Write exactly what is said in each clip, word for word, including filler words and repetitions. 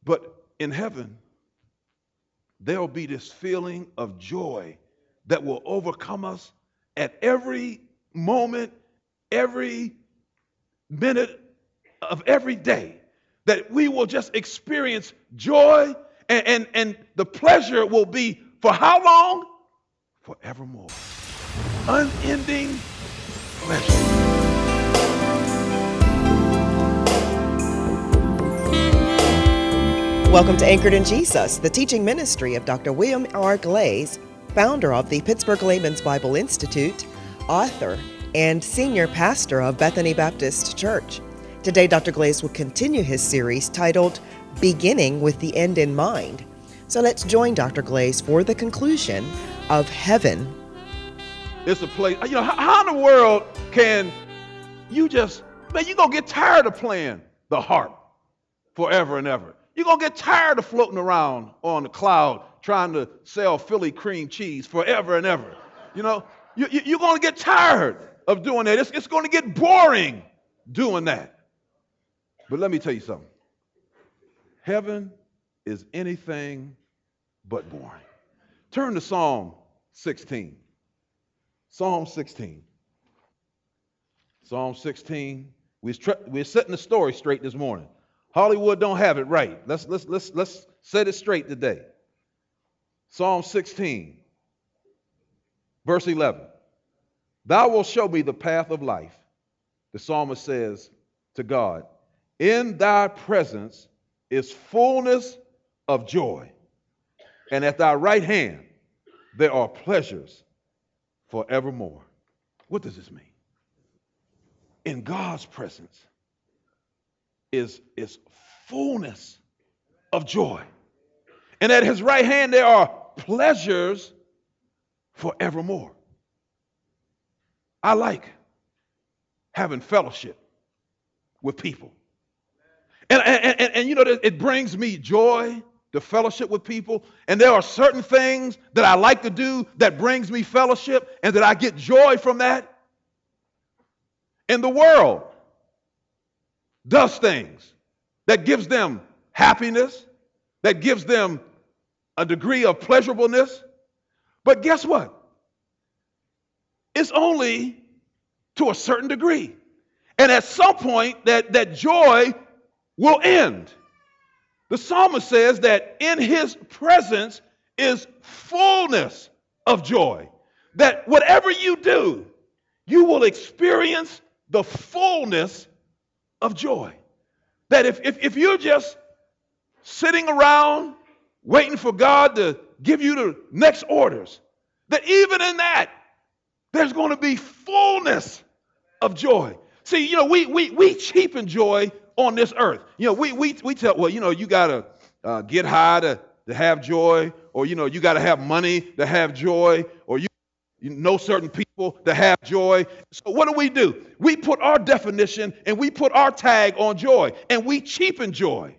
But in heaven, there'll be this feeling of joy that will overcome us at every moment, every minute of every day. That we will just experience joy, and, and, and the pleasure will be for how long? Forevermore. Unending pleasure. Welcome to Anchored in Jesus, the teaching ministry of Doctor William R. Glaze, founder of the Pittsburgh Layman's Bible Institute, author, and senior pastor of Bethany Baptist Church. Today, Doctor Glaze will continue his series titled Beginning with the End in Mind. So let's join Doctor Glaze for the conclusion of Heaven. It's a place, you know, how, how in the world can you just, man, you're going to get tired of playing the harp forever and ever. You're going to get tired of floating around on the cloud trying to sell Philly cream cheese forever and ever. You know, you, you, you're going to get tired of doing that. It's, it's going to get boring doing that. But let me tell you something. Heaven is anything but boring. Turn to Psalm sixteen. Psalm sixteen. Psalm sixteen. We're, we're setting the story straight this morning. Hollywood don't have it right. Let's, let's, let's, let's set it straight today. Psalm sixteen, verse eleven. Thou wilt show me the path of life. The psalmist says to God, in thy presence is fullness of joy, and at thy right hand there are pleasures forevermore. What does this mean? In God's presence is, is fullness of joy. And at his right hand there are pleasures forevermore. I like having fellowship with people. And, and, and, and you know, it brings me joy to fellowship with people. And there are certain things that I like to do that brings me fellowship and that I get joy from that. And the world does things that gives them happiness, that gives them a degree of pleasurableness. But guess what? It's only to a certain degree. And at some point, that, that joy will end. The psalmist says that in his presence is fullness of joy. That whatever you do, you will experience the fullness of joy. That if, if, if you're just sitting around waiting for God to give you the next orders, that even in that, there's going to be fullness of joy. See, you know, we we we cheapen joy on this earth. You know, we we we tell, well, you know, you got to uh, get high to, to have joy, or, you know, you got to have money to have joy, or you, you know certain people to have joy. So what do we do? We put our definition and we put our tag on joy, and we cheapen joy.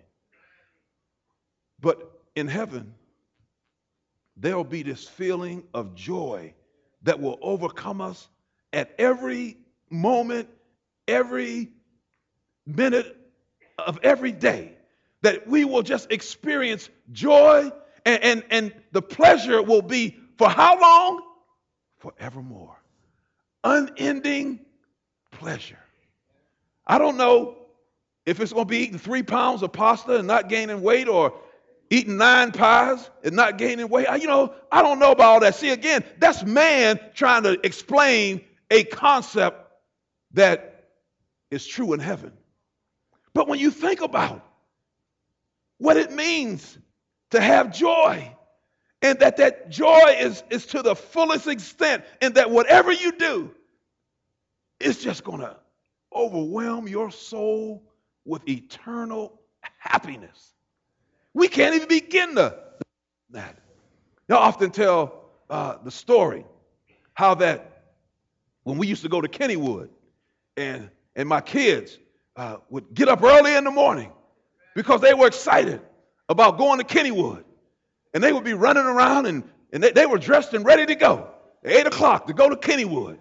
But in heaven, there'll be this feeling of joy that will overcome us at every moment, every minute of every day. That we will just experience joy, and, and, and the pleasure will be for how long? Forevermore. Unending pleasure. I don't know if it's going to be eating three pounds of pasta and not gaining weight, or eating nine pies and not gaining weight. I, you know, I don't know about all that. See, again, that's man trying to explain a concept that is true in heaven. But when you think about what it means to have joy, and that that joy is, is to the fullest extent, and that whatever you do is just going to overwhelm your soul with eternal happiness. We can't even begin to that. I often tell uh, the story how that when we used to go to Kennywood, and and my kids uh, would get up early in the morning because they were excited about going to Kennywood, and they would be running around, and, and they, they were dressed and ready to go at eight o'clock to go to Kennywood.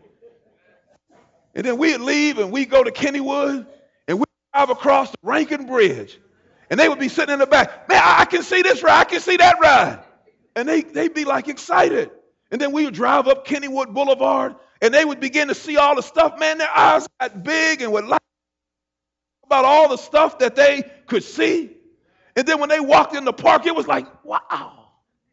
And then we'd leave and we'd go to Kennywood, and we'd drive across the Rankin Bridge. And they would be sitting in the back. Man, I can see this ride. I can see that ride. And they, they'd be like excited. And then we would drive up Kennywood Boulevard and they would begin to see all the stuff. Man, their eyes got big and would like about all the stuff that they could see. And then when they walked in the park, it was like, wow.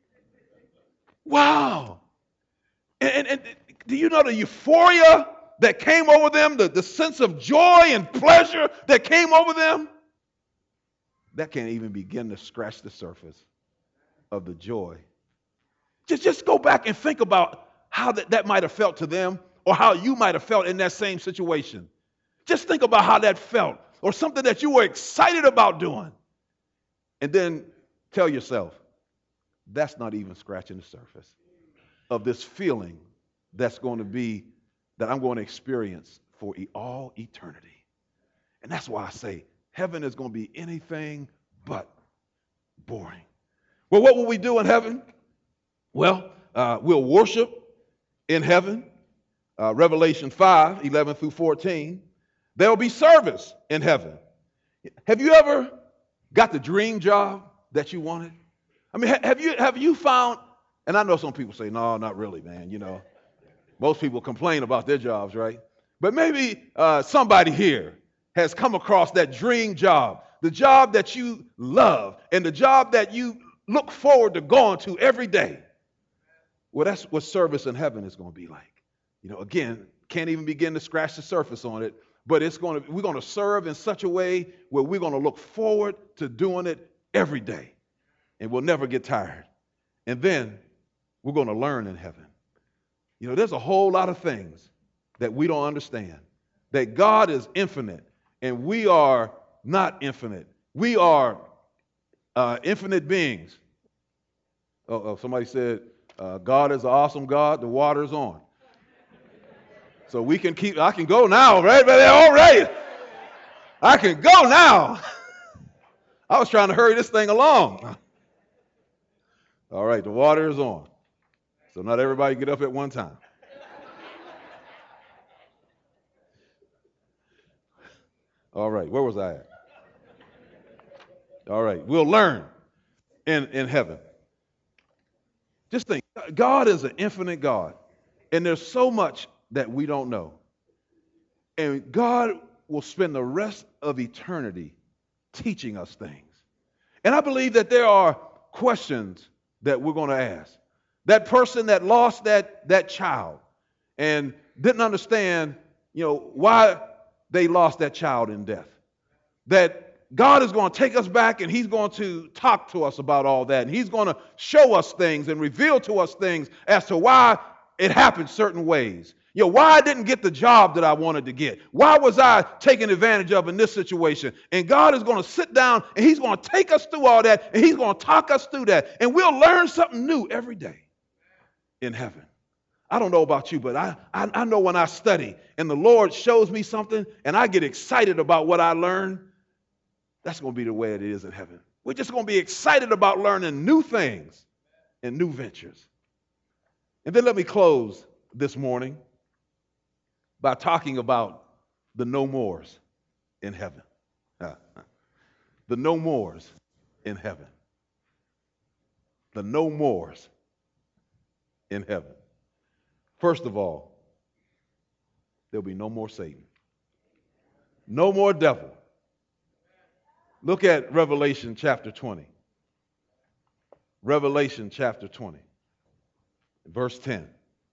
Wow. And, and, and do you know the euphoria that came over them, the, the sense of joy and pleasure that came over them? That can't even begin to scratch the surface of the joy. Just, just go back and think about how that, that might have felt to them or how you might have felt in that same situation. Just think about how that felt or something that you were excited about doing. And then tell yourself, that's not even scratching the surface of this feeling that's going to be, that I'm going to experience for all eternity. And that's why I say heaven is going to be anything but boring. Well, what will we do in heaven? Well, uh, we'll worship in heaven. Uh, Revelation five, eleven through fourteen. There will be service in heaven. Have you ever got the dream job that you wanted? I mean, have you have you found, and I know some people say, no, not really, man. You know, most people complain about their jobs, right? But maybe uh, somebody here has come across that dream job, the job that you love and the job that you look forward to going to every day. Well, that's what service in heaven is going to be like. You know, again, can't even begin to scratch the surface on it, but it's going to, we're going to serve in such a way where we're going to look forward to doing it every day, and we'll never get tired. And then we're going to learn in heaven. You know, there's a whole lot of things that we don't understand, that God is infinite and we are not infinite. We are uh, infinite beings. Oh, oh somebody said, uh, God is an awesome God. The water is on. So we can keep, I can go now, right? All right. I can go now. I was trying to hurry this thing along. All right, the water is on. So not everybody get up at one time. All right, where was I at? All right, we'll learn in, in heaven. Just think, God is an infinite God, and there's so much that we don't know. And God will spend the rest of eternity teaching us things. And I believe that there are questions that we're going to ask. That person that lost that, that child and didn't understand, you know, why they lost that child in death. That God is going to take us back and he's going to talk to us about all that. And he's going to show us things and reveal to us things as to why it happened certain ways. You know, why I didn't get the job that I wanted to get. Why was I taken advantage of in this situation? And God is going to sit down and he's going to take us through all that and he's going to talk us through that. And we'll learn something new every day in heaven. I don't know about you, but I, I, I know when I study and the Lord shows me something and I get excited about what I learn, that's going to be the way it is in heaven. We're just going to be excited about learning new things and new ventures. And then let me close this morning by talking about the no mores in heaven. The no mores in heaven. The no mores in heaven. First of all, there'll be no more Satan. No more devil. Look at Revelation chapter twenty. Revelation chapter twenty, verse ten.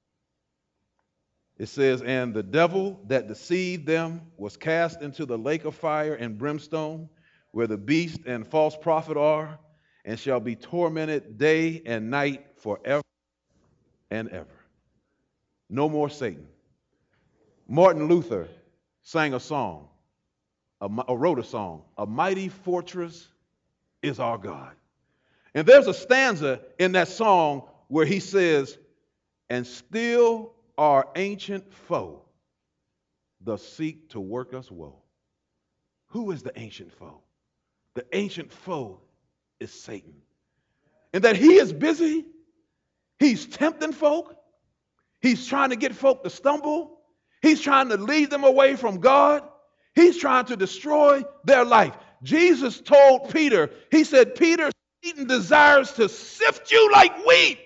It says, and the devil that deceived them was cast into the lake of fire and brimstone, where the beast and false prophet are, and shall be tormented day and night forever and ever. No more Satan. Martin Luther sang a song, a, or wrote a song, a mighty fortress is our God. And there's a stanza in that song where he says, and still our ancient foe does seek to work us woe. Who is the ancient foe? The ancient foe is Satan. And that he is busy, he's tempting folk, he's trying to get folk to stumble, he's trying to lead them away from God, he's trying to destroy their life. Jesus told Peter, he said, Peter, Satan desires to sift you like wheat.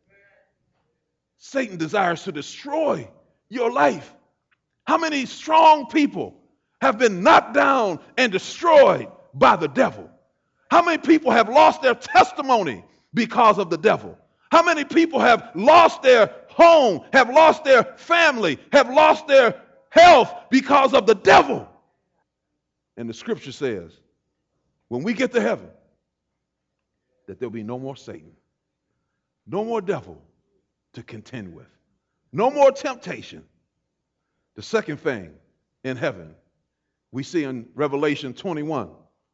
Satan desires to destroy your life. How many strong people have been knocked down and destroyed by the devil? How many people have lost their testimony because of the devil? How many people have lost their home, have lost their family, have lost their health because of the devil? And the scripture says, when we get to heaven, that there'll be no more Satan, no more devil to contend with, no more temptation. The second thing in heaven, we see in Revelation twenty-one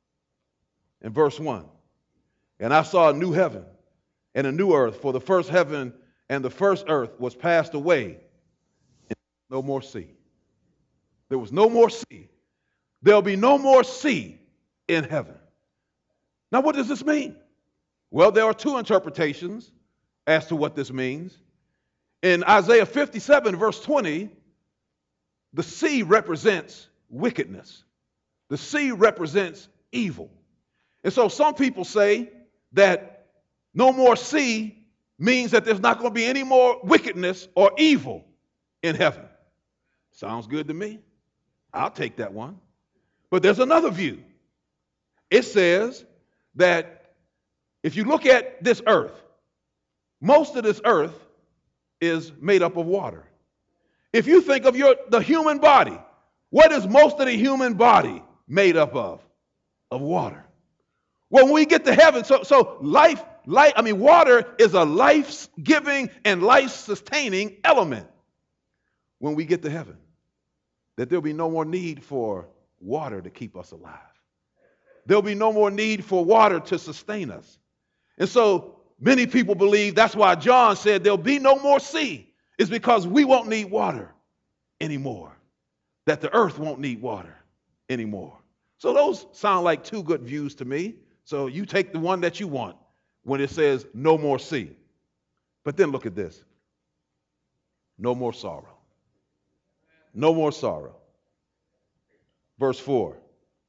and verse one. And I saw a new heaven and a new earth, for the first heaven and the first earth was passed away, and no more sea. There was no more sea. There'll be no more sea in heaven. Now, what does this mean? Well, there are two interpretations as to what this means. In Isaiah fifty-seven, verse twenty, the sea represents wickedness. The sea represents evil. And so some people say that no more sea means that there's not going to be any more wickedness or evil in heaven. Sounds good to me. I'll take that one. But there's another view. It says that if you look at this earth, most of this earth is made up of water. If you think of your the human body, what is most of the human body made up of? Of water. Well, when we get to heaven, so so life, life, I mean, water is a life-giving and life-sustaining element when we get to heaven. That there'll be no more need for water to keep us alive. There'll be no more need for water to sustain us. And so many people believe that's why John said there'll be no more sea. It's because we won't need water anymore. That the earth won't need water anymore. So those sound like two good views to me. So you take the one that you want when it says no more sea. But then look at this. No more sorrow. No more sorrow. Verse four.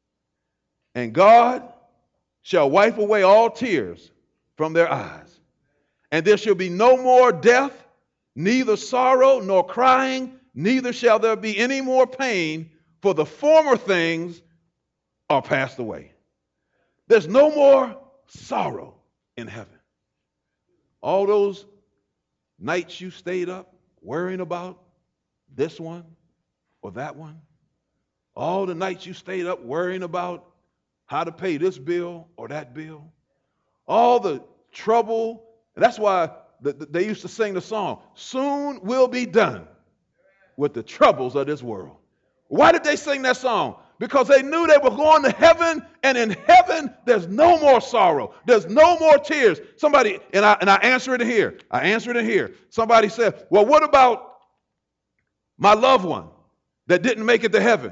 And God shall wipe away all tears from their eyes. And there shall be no more death, neither sorrow nor crying, neither shall there be any more pain, for the former things are passed away. There's no more sorrow in heaven. All those nights you stayed up worrying about this one or that one, all the nights you stayed up worrying about how to pay this bill or that bill, all the trouble. That's why the, the, they used to sing the song, soon will be done with the troubles of this world. Why did they sing that song? Because they knew they were going to heaven, and in heaven, there's no more sorrow. There's no more tears. Somebody, and I, and I answer it here. I answer it here. Somebody said, well, what about my loved one that didn't make it to heaven?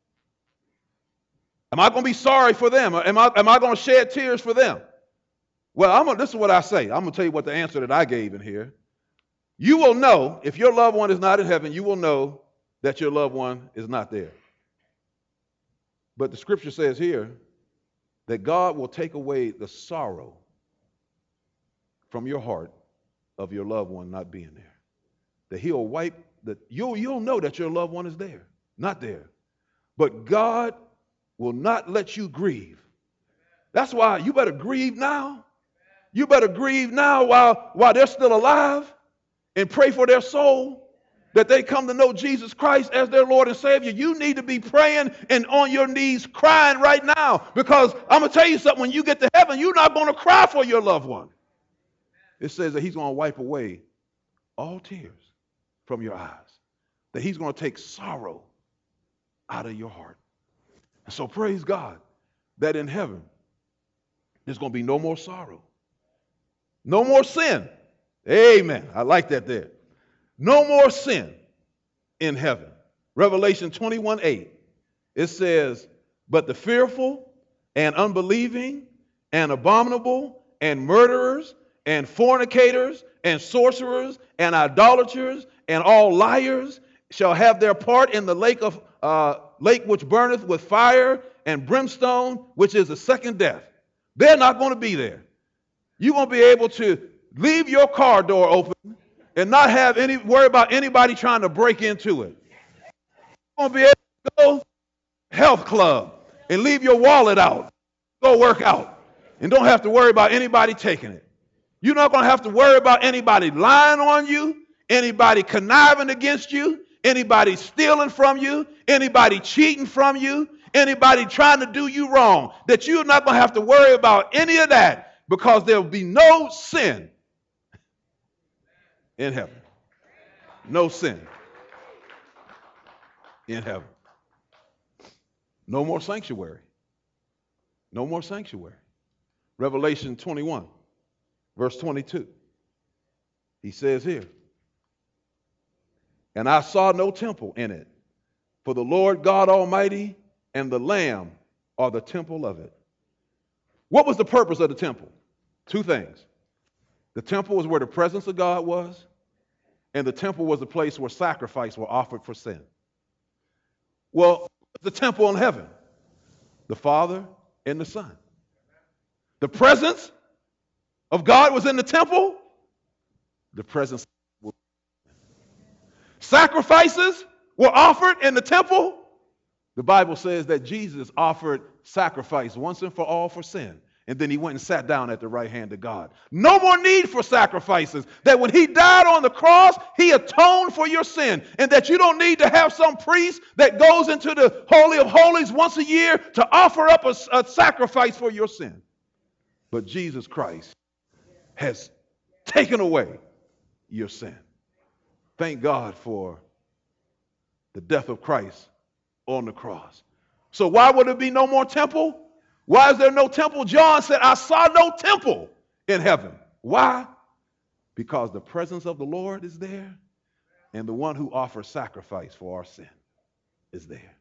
Am I going to be sorry for them? Am I, am I going to shed tears for them? Well, I'm gonna, this is what I say. I'm going to tell you what the answer that I gave in here. You will know, if your loved one is not in heaven, you will know that your loved one is not there. But the scripture says here that God will take away the sorrow from your heart of your loved one not being there. That he'll wipe, the, you'll, you'll know that your loved one is there, not there. But God will not let you grieve. That's why you better grieve now. You better grieve now while, while they're still alive, and pray for their soul, that they come to know Jesus Christ as their Lord and Savior. You need to be praying and on your knees crying right now, because I'm going to tell you something. When you get to heaven, you're not going to cry for your loved one. It says that he's going to wipe away all tears from your eyes, that he's going to take sorrow out of your heart. And so praise God that in heaven, there's going to be no more sorrow, no more sin. Amen. I like that there. No more sin in heaven. Revelation twenty-one eight. It says, but the fearful and unbelieving and abominable and murderers and fornicators and sorcerers and idolaters and all liars shall have their part in the lake of uh, lake which burneth with fire and brimstone, which is the second death. They're not going to be there. You're going to be able to leave your car door open and not have any worry about anybody trying to break into it. You're going to be able to go to the health club and leave your wallet out, go work out, and don't have to worry about anybody taking it. You're not going to have to worry about anybody lying on you, anybody conniving against you, anybody stealing from you, anybody cheating from you, anybody trying to do you wrong. That you're not going to have to worry about any of that, because there will be no sin in heaven. No sin in heaven. No more sanctuary. No more sanctuary. Revelation twenty-one, verse twenty-two. He says here, and I saw no temple in it, for the Lord God Almighty and the Lamb are the temple of it. What was the purpose of the temple? Two things. The temple was where the presence of God was, and the temple was the place where sacrifice were offered for sin. Well, the temple in heaven, the Father and the Son. The presence of God was in the temple. The presence was sacrifices were offered in the temple. The Bible says that Jesus offered sacrifice once and for all for sin. And then he went and sat down at the right hand of God. No more need for sacrifices. That when he died on the cross, he atoned for your sin. And that you don't need to have some priest that goes into the Holy of Holies once a year to offer up a, a sacrifice for your sin. But Jesus Christ has taken away your sin. Thank God for the death of Christ on the cross. So why would there be no more temple? Why is there no temple? John said, I saw no temple in heaven. Why? Because the presence of the Lord is there, and the one who offers sacrifice for our sin is there.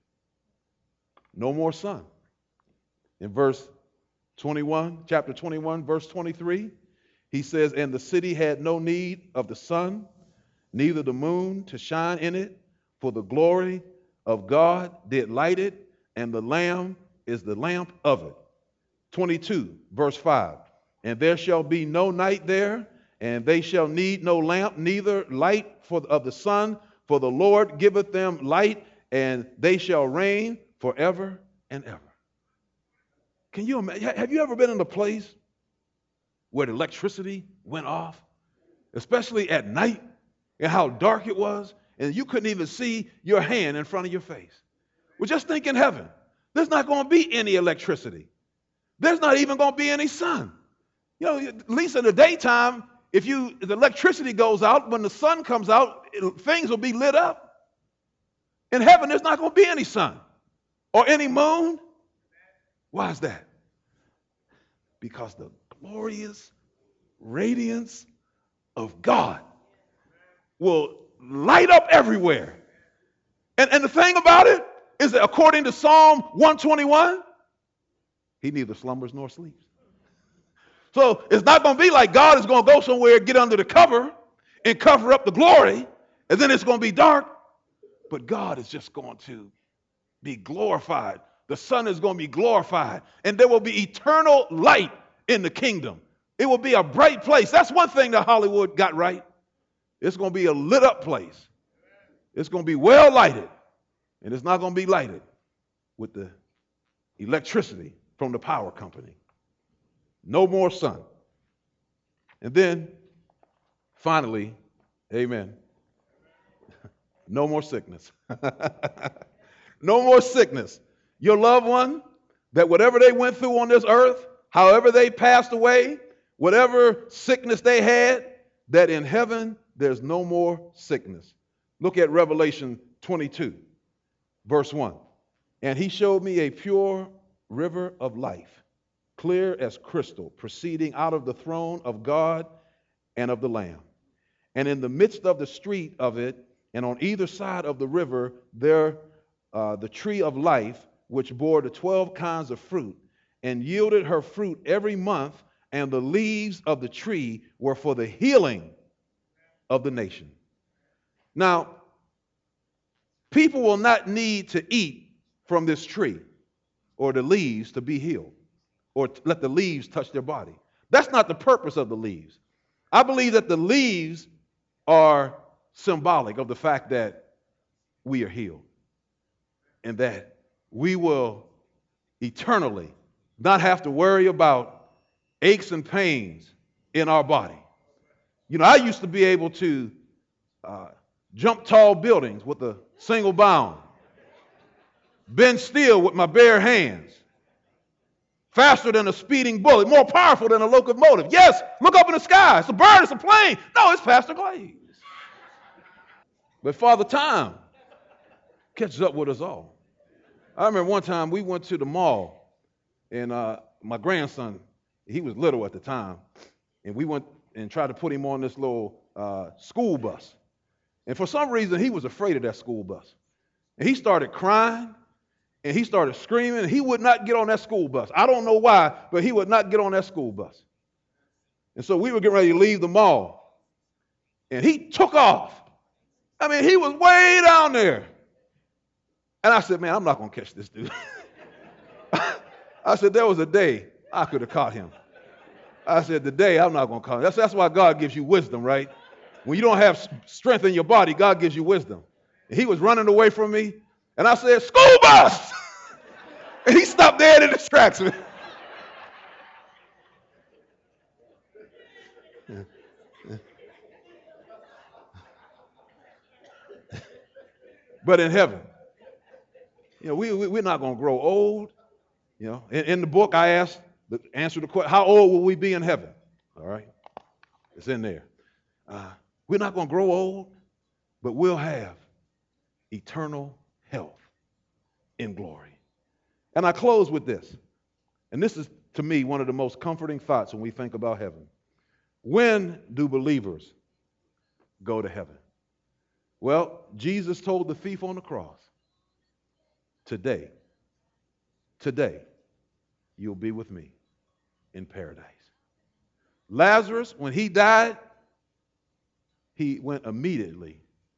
No more sun. In verse twenty-one, chapter twenty-one, verse twenty-three, he says, and the city had no need of the sun, neither the moon to shine in it, for the glory of God did light it, and the Lamb is the lamp of it. twenty-two, verse five, and there shall be no night there, and they shall need no lamp, neither light for of the sun, for the Lord giveth them light, and they shall reign forever and ever. Can you imagine? Have you ever been in a place where the electricity went off, especially at night, and how dark it was, and you couldn't even see your hand in front of your face? Well, just think in heaven. There's not going to be any electricity. There's not even going to be any sun. You know, at least in the daytime, if you if the electricity goes out, when the sun comes out, it, things will be lit up. In heaven, there's not going to be any sun or any moon. Why is that? Because the glorious radiance of God will light up everywhere. And, and the thing about it is that according to Psalm one twenty-one, he neither slumbers nor sleeps. So it's not going to be like God is going to go somewhere, get under the cover, and cover up the glory, and then it's going to be dark. But God is just going to be glorified. The sun is going to be glorified, and there will be eternal light in the kingdom. It will be a bright place. That's one thing that Hollywood got right. It's going to be a lit up place. It's going to be well lighted, and it's not going to be lighted with the electricity from the power company. No more sun. And then, finally, amen, no more sickness. No more sickness. Your loved one, that whatever they went through on this earth, however they passed away, whatever sickness they had, that in heaven there's no more sickness. Look at Revelation twenty-two, verse one. And he showed me a pure river of life, clear as crystal, proceeding out of the throne of God and of the Lamb. And in the midst of the street of it, and on either side of the river, there uh, the tree of life, which bore the twelve kinds of fruit, and yielded her fruit every month, and the leaves of the tree were for the healing of the nation. Now, people will not need to eat from this tree. or the leaves to be healed, or let the leaves touch their body. That's not the purpose of the leaves. I believe that the leaves are symbolic of the fact that we are healed and that we will eternally not have to worry about aches and pains in our body. You know, I used to be able to uh, jump tall buildings with a single bound, bend steel with my bare hands, faster than a speeding bullet, more powerful than a locomotive. Yes, look up in the sky. It's a bird, it's a plane. No, it's Pastor Glaze. But Father Time catches up with us all. I remember one time we went to the mall, and uh, my grandson, he was little at the time, and we went and tried to put him on this little uh, school bus. And for some reason, he was afraid of that school bus. And he started crying, and he started screaming, and he would not get on that school bus. I don't know why, but he would not get on that school bus. And so we were getting ready to leave the mall, and he took off. I mean, he was way down there. And I said, man, I'm not going to catch this dude. I said, there was a day I could have caught him. I said, today I'm not going to caught him. That's, that's why God gives you wisdom, right? When you don't have strength in your body, God gives you wisdom. And he was running away from me, and I said, school bus! And he stopped dead in his tracks. But in heaven, you know, we, we, we're not going to grow old. You know, in, in the book, I asked, the answer the question, how old will we be in heaven? All right, it's in there. Uh, we're not going to grow old, but we'll have eternal health in glory. And I close with this. And this is, to me, one of the most comforting thoughts when we think about heaven. When do believers go to heaven? Well, Jesus told the thief on the cross, today, today, you'll be with me in paradise. Lazarus, when he died, he went immediately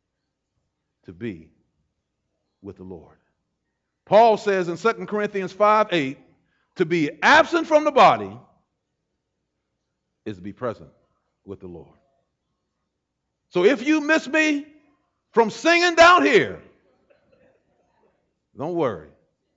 to be with the Lord. Paul says in Second Corinthians five eight, to be absent from the body is to be present with the Lord. So if you miss me from singing down here, don't worry.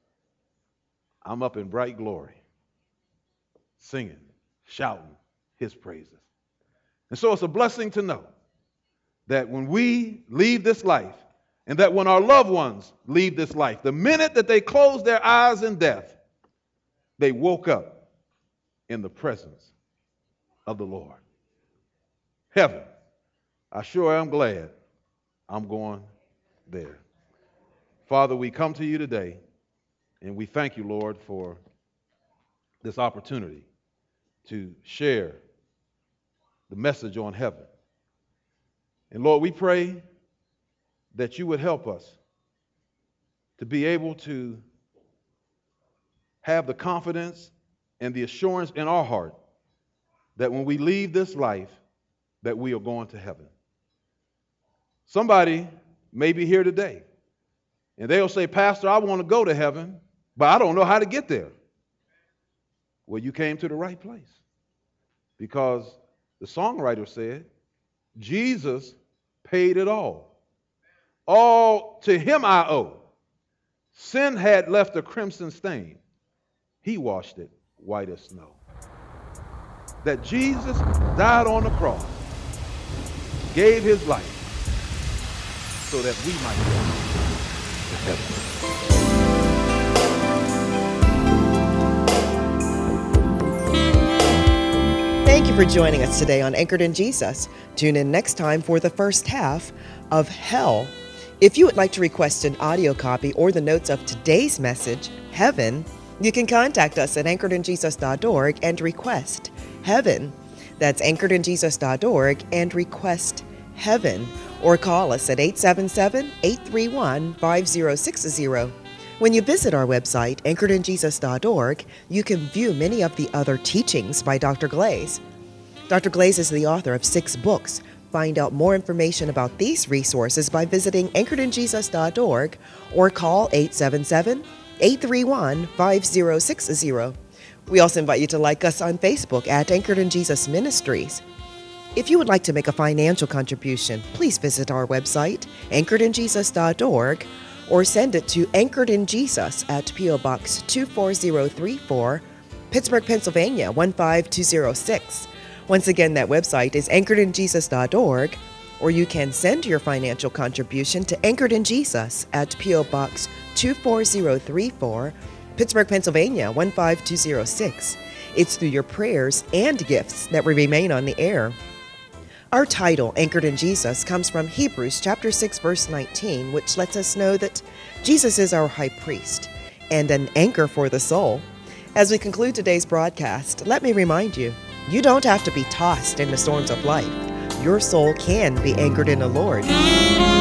I'm up in bright glory, singing, shouting his praises. And so it's a blessing to know that when we leave this life, and that when our loved ones leave this life, the minute that they closed their eyes in death, they woke up in the presence of the Lord. Heaven, I sure am glad I'm going there. Father, we come to you today, and we thank you, Lord, for this opportunity to share the message on heaven. And Lord, we pray that you would help us to be able to have the confidence and the assurance in our heart that when we leave this life, that we are going to heaven. Somebody may be here today, and they'll say, Pastor, I want to go to heaven, but I don't know how to get there. Well, you came to the right place, because the songwriter said, Jesus paid it all. All to him I owe. Sin had left a crimson stain. He washed it white as snow. That Jesus died on the cross, gave his life so that we might go to heaven. Thank you for joining us today on Anchored in Jesus. Tune in next time for the first half of Hell. If you would like to request an audio copy or the notes of today's message, Heaven, you can contact us at anchored in jesus dot org and request Heaven. That's anchored in jesus dot org and request Heaven. Or call us at eight seven seven, eight three one, five zero six zero. When you visit our website, anchored in jesus dot org, you can view many of the other teachings by Doctor Glaze. Doctor Glaze is the author of six books. Find out more information about these resources by visiting anchored in jesus dot org or call eight seven seven, eight three one, five zero six zero. We also invite you to like us on Facebook at Anchored in Jesus Ministries. If you would like to make a financial contribution, please visit our website, anchored in jesus dot org, or send it to Anchored in Jesus at P O. Box two four zero three four, Pittsburgh, Pennsylvania one five two zero six. Once again, that website is anchored in jesus dot org, or you can send your financial contribution to Anchored in Jesus at P O. Box two four zero three four, Pittsburgh, Pennsylvania one five two zero six. It's through your prayers and gifts that we remain on the air. Our title, Anchored in Jesus, comes from Hebrews chapter six, verse nineteen, which lets us know that Jesus is our high priest and an anchor for the soul. As we conclude today's broadcast, let me remind you, you don't have to be tossed in the storms of life. Your soul can be anchored in the Lord.